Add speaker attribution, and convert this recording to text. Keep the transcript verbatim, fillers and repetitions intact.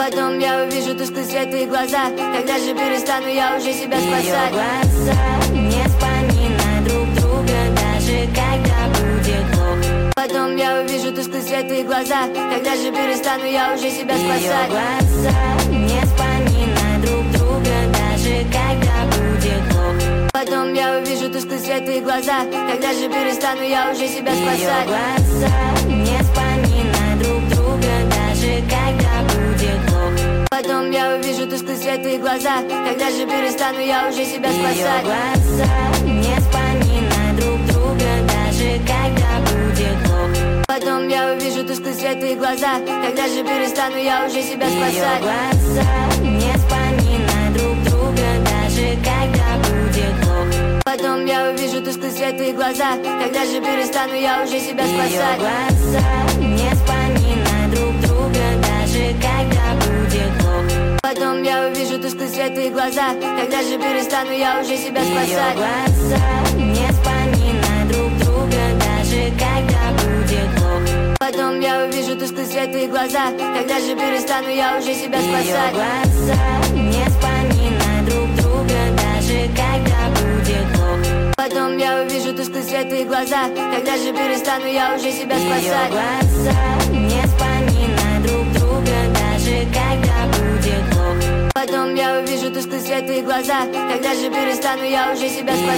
Speaker 1: Потом я увижу тусклый свет в твоих глазах. Когда же перестану я уже себя спасать?
Speaker 2: Ее глаза не вспоминают друг друга, даже когда будет плохо.
Speaker 1: Потом я увижу тусклый свет в твоих глазах. Когда же перестану я уже себя
Speaker 2: Ее
Speaker 1: спасать?
Speaker 2: глаза не вспоминают друг друга, даже когда будет плохо.
Speaker 1: Потом я увижу тусклый свет в твоих глазах. Когда же перестану я уже себя
Speaker 2: Ее
Speaker 1: спасать?
Speaker 2: глаза не вспоминают друг друга, даже когда будет плохо.
Speaker 1: Потом я увижу тусклый свет в твоих глазах. Когда же перестану я уже себя
Speaker 2: Ее
Speaker 1: спасать?
Speaker 2: глаза не вспоминают друг друга, даже когда будет плохо.
Speaker 1: Потом я увижу тусклый свет в твоих глазах. Когда же перестану я уже себя
Speaker 2: Ее
Speaker 1: спасать?
Speaker 2: глаза не вспоминают друг друга, даже когда будет плохо.
Speaker 1: Потом я увижу тусклый свет в твоих глазах. Когда же перестану я уже себя
Speaker 2: Ее
Speaker 1: спасать?
Speaker 2: глаза не вспоминают друг друга, даже когда будет плохо.
Speaker 1: Потом я увижу тусклый свет в твоих глазах. Когда же перестану я уже себя
Speaker 2: Ее
Speaker 1: спасать?
Speaker 2: глаза не вспоминают друг друга, даже когда будет плохо.
Speaker 1: Потом я увижу тусклый свет в твоих глазах. Когда же перестану я уже себя
Speaker 2: Ее
Speaker 1: спасать?
Speaker 2: глаза не вспоминают друг друга, даже когда будет плохо.
Speaker 1: Потом я увижу тусклый свет в твоих глазах. Когда же перестану я уже себя
Speaker 2: Ее
Speaker 1: спасать?
Speaker 2: глаза не вспоминают друг друга, даже когда будет плохо.
Speaker 1: Потом я увижу тусклый свет в твоих глазах. Когда же перестану я уже себя
Speaker 2: Ее